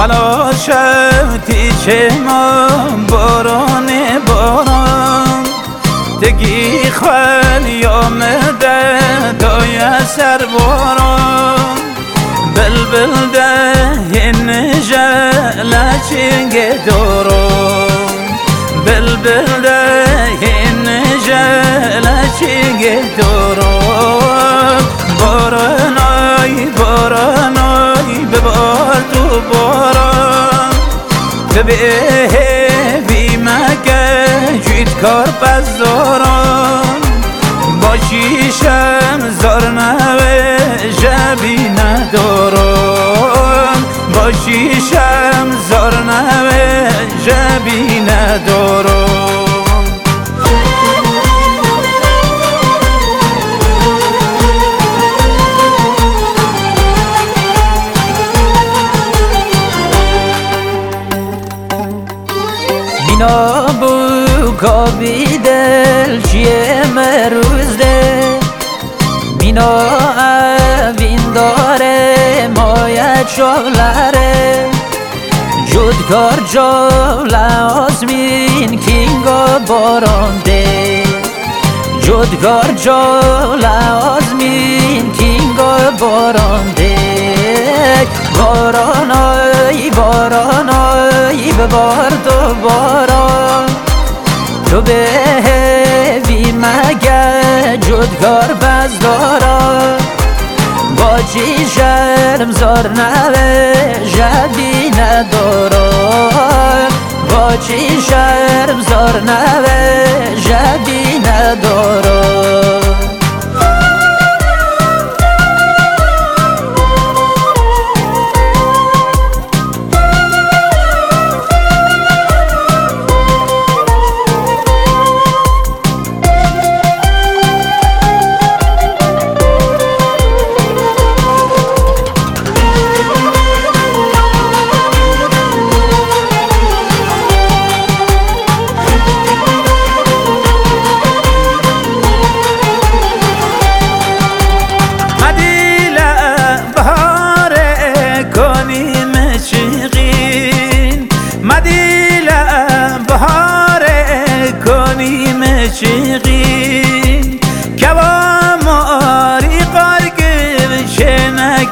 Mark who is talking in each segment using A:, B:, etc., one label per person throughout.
A: ولا شوتی چه ما باران باران تگی خال یا مده دای سر باران بلبل ده نجل چنگ داران بلبل ده نجل چنگ داران بارانای بارانای ببار تو باران بی مگه جوید کار پس داران باشیشم زار نوه جبی نداران باشیشم زار نوه جبی نداران
B: مینا بو کابی دل چیه مروز ده مینا اوین داره مایت شغلره جودکار جاوله آزمین کینگا بارانده جودکار جاوله آزمین کینگا بارانده بارانای بارانای ببار دوباران تو بی مگه جودکار بز داران با چی شرم زار نوه جدی نداران با چی شرم زار نوه جدی نداران
A: چیقین کوا ماری قارگل چه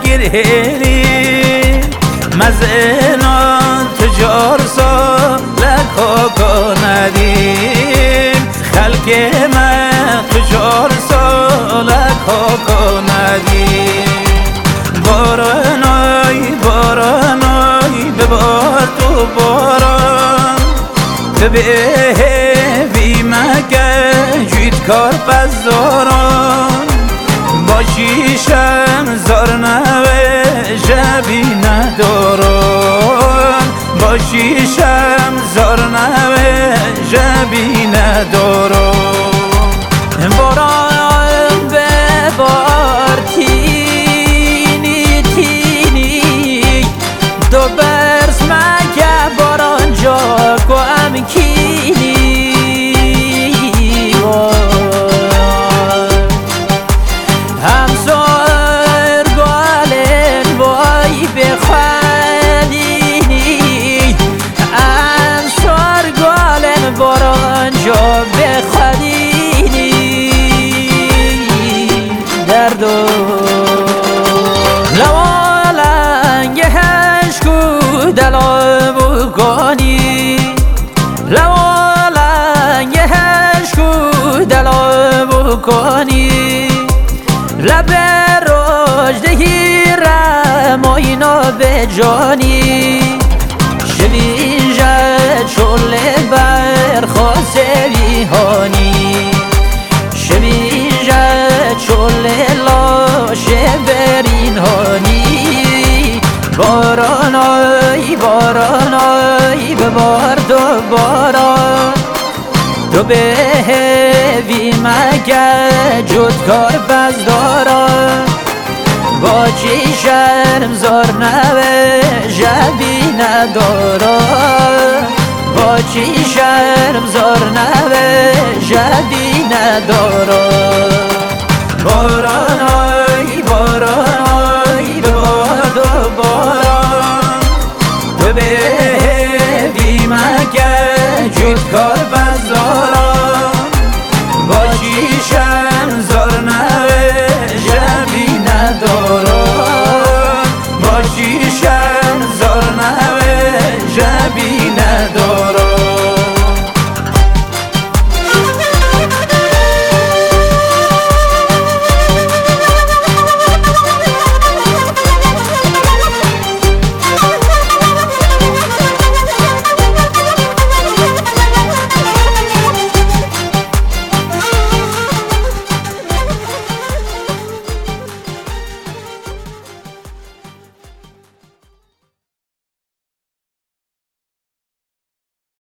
A: نگیرین مزنان تجار سا لکاکا ندین خلق من تجار سا لکاکا ندین بارانای بارانای ببار تو باران بی مگه جوید کار پس داران باشیشم زار نوه جبی نداران باشیشم زار نوه جبی نداران
B: باران ببار تینی تینی دو برس مگه باران جا کوام کینی همسار گالن وای بخوالینی همسار گالن باران جا بخوالینی دردو لوالنگ هشکو دلا بکنی لوالنگ هشکو دلا بکنی لب روژدهی رماینا به جانی شویجه چول برخواست ویهانی شویجه چول لاشه برینهانی بارانای بارانای ببار دوباران تو بی مگه جودکار بز داران با چی شرم زار نوه جبی نداران با چی شرم زار نوه جبی نداران